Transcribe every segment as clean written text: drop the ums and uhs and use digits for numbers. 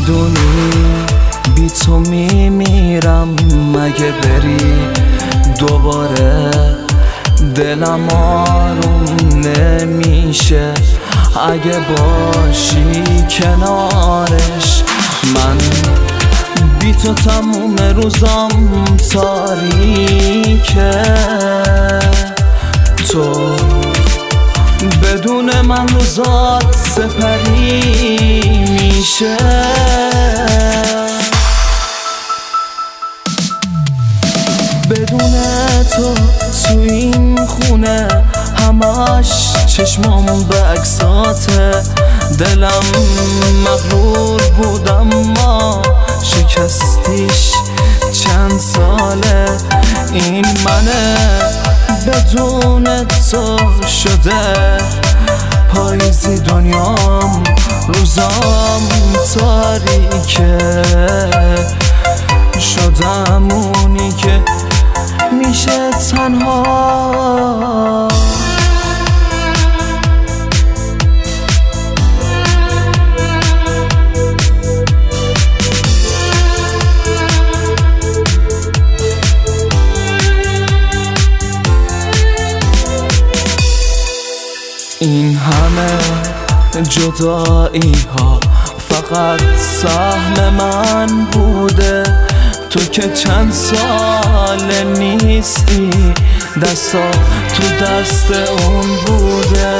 میدونی بی تو میمیرم، مگه بری دوباره دلم آروم نمیشه اگه باشی کنارش. من بی تو تموم روزام تاریکه، تو بدون من روزات سپری میشه. بدون تو این خونه همش چشمام به عکساته، دلم مغرور بود اما شکستیش چند ساله. این منه بدون تو شده پاییزی دنیام، روزام تاریکه، شدم اونی که میشه تنها. این همه جدایی ها فقط سهم من بوده، تو که چند سال نیستی دستا تو دست اون بوده.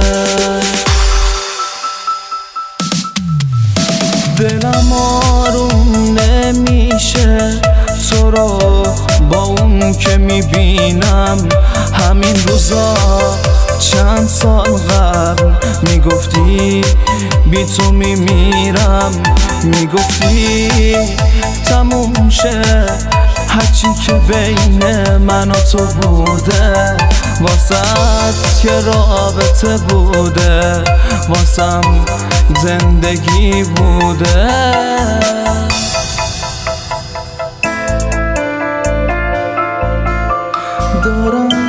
دلم آروم نمیشه تو رو با اون که میبینم. همین روزا چند سال قبل میگفتی بی تو میمیرم، میگفتی تموم شه هرچی که بین من و تو بوده. واسط که رابطه بوده، واسم زندگی بوده. دارم